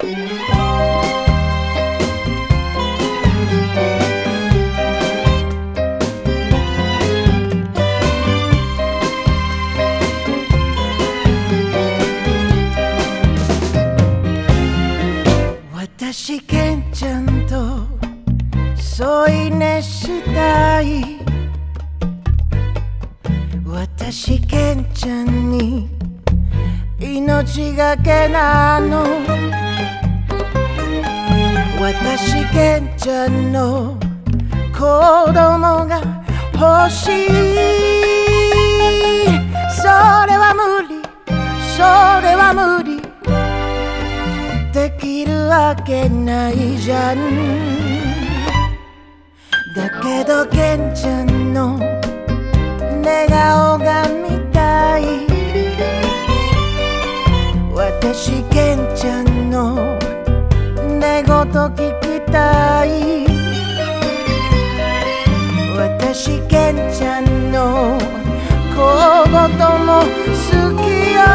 私ケンちゃんと添い寝したい。私ケンちゃんに命がけなの。私ケンちゃんの子供が欲しい。それは無理、それは無理、できるわけないじゃん。だけどケンちゃんの寝顔が見たい。私ケンちゃんの寝言聞きたい。私ケンちゃんの小言も好きよ。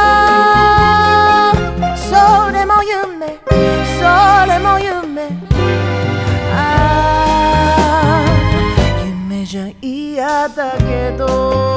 それも夢、それも夢、ああ夢じゃ嫌だけど。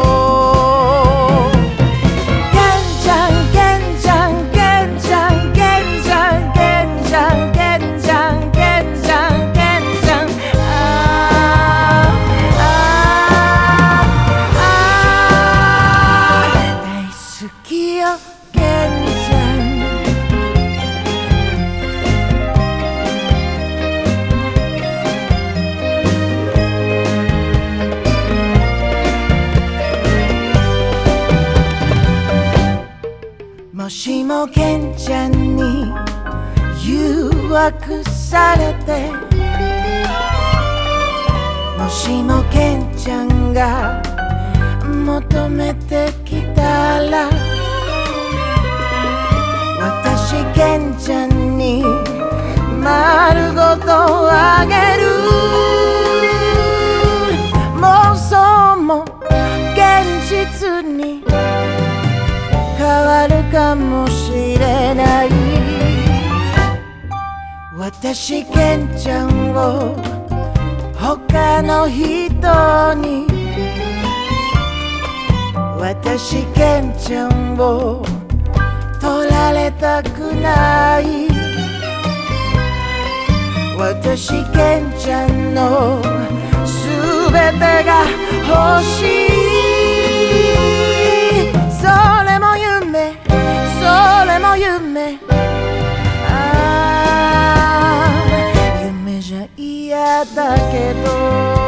もしもケンちゃんに誘惑されて、もしもケンちゃんが求めてきたら、私ケンちゃんに丸ごとあげる。妄想も現実に変わるかもしれない。私ケンちゃんを他の人に、私ケンちゃんを取られたくない。私ケンちゃんのすべてが欲しい。それも夢、それも夢、ああ夢じゃ嫌だけど。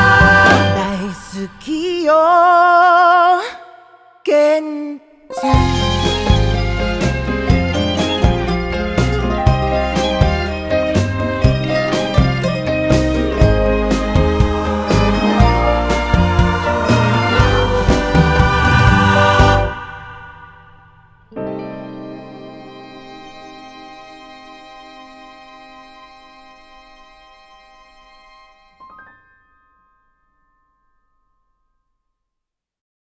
ケンちゃん。